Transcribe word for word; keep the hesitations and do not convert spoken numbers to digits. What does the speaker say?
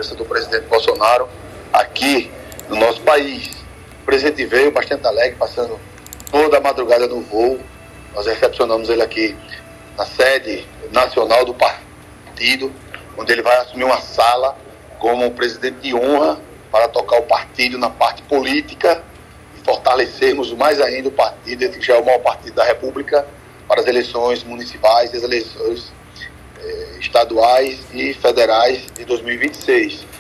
presença do presidente Bolsonaro aqui no nosso país. O presidente veio bastante alegre, passando toda a madrugada no voo. Nós recepcionamos ele aqui na sede nacional do partido, onde ele vai assumir uma sala como presidente de honra para tocar o partido na parte política e fortalecermos mais ainda o partido, que já é o maior partido da República, para as eleições municipais e as eleições eh, estaduais e federais de dois mil e vinte e seis.